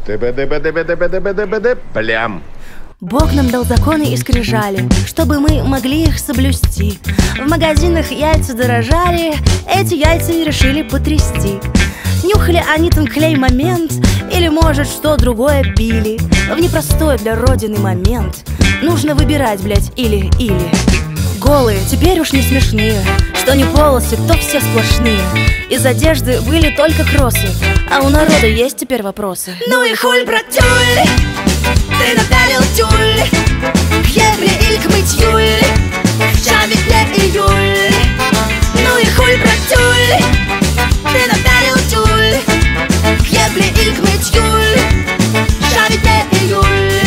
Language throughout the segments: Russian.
Плям. Бог нам дал законы и скрижали, чтобы мы могли их соблюсти. В магазинах яйца дорожали, эти яйца не решили потрясти. Нюхали они тонклей момент, или, может, что другое пили. В непростой для родины момент нужно выбирать, блять, или. Голые, теперь уж не смешные, что не полосы, то все сплошные. Из одежды были только кроссы, а у народа есть теперь вопросы. Ну и хуй, братюль, ты напялил тюль к ебле или к мытьюль, ща ведь не июль. Ну и хуй, братюль, ты напялил тюль к ебле или к мытьюль, ща ведь не июль.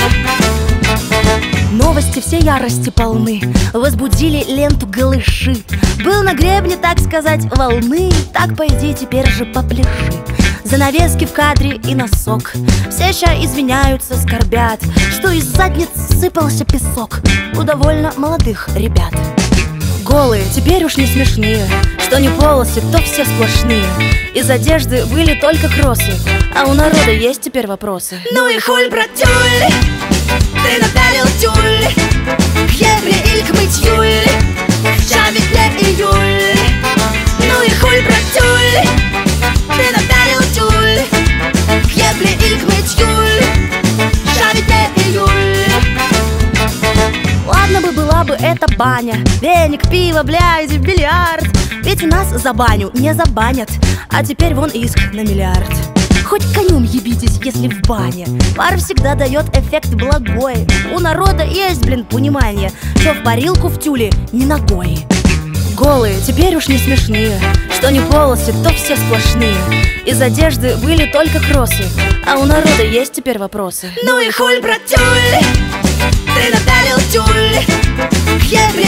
Новости все ярости полны, возбудили ленту голыши. Был на гребне, так сказать, волны, так пойди теперь же попляши. Занавески в кадре и носок, все ща извиняются, скорбят, что из задниц сыпался песок у довольно молодых ребят. Голые, теперь уж не смешные, что не полосы, то все сплошные. Из одежды были только кроссы, а у народа есть теперь вопросы. Ну и хуй, братюль, ты напялил тюль к ебле или к мытьюль, ща ведь не июль. Ну и хуй, братюль, ты напялил тюль к ебле или к мытьюль, ща ведь не июль. Ладно бы была бы эта баня, веник, пиво, блядь, бильярд. Ведь у нас за баню не забанят, а теперь вон иск на миллиард. Хоть конем ебитесь, если в бане. Пар всегда дает эффект благой. У народа есть, блин, понимание, что в парилку в тюле не ногой. Голые, теперь уж не смешные, что не полосы, то все сплошные. Из одежды были только кроссы, а у народа есть теперь вопросы. Ну и хуй, братюль, ты напялил тюль к ебле